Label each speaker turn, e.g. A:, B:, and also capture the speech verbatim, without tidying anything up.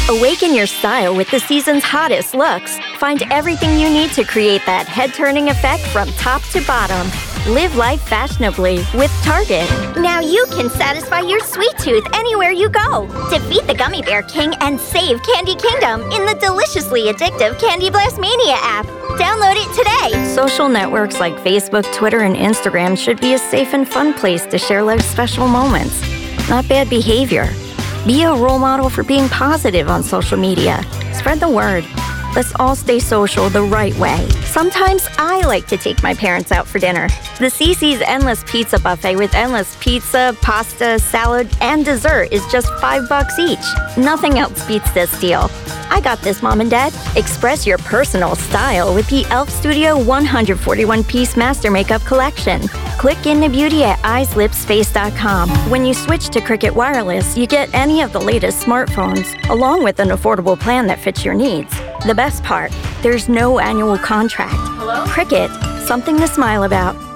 A: Awaken your style with the season's hottest looks. Find everything you need to create that head-turning effect from top to bottom. Live life fashionably with Target.
B: Now you can satisfy your sweet tooth anywhere you go. Defeat the Gummy Bear King and save Candy Kingdom in the deliciously addictive Candy Blast Mania app. Download it today.
A: Social networks like Facebook, Twitter, and Instagram should be a safe and fun place to share life's special moments, not bad behavior. Be a role model for being positive on social media. Spread the word. Let's all stay social the right way. Sometimes I like to take my parents out for dinner. The Cece's Endless Pizza Buffet with endless pizza, pasta, salad, and dessert is just five bucks each. Nothing else beats this deal. I got this, Mom and Dad. Express your personal style with the e l f Studio one forty-one piece Master Makeup Collection. Click into beauty at eyes lips face dot com. When you switch to Cricket Wireless, you get any of the latest smartphones, along with an affordable plan that fits your needs. The best part, there's no annual contract.
C: Hello?
A: Cricket, something to smile about.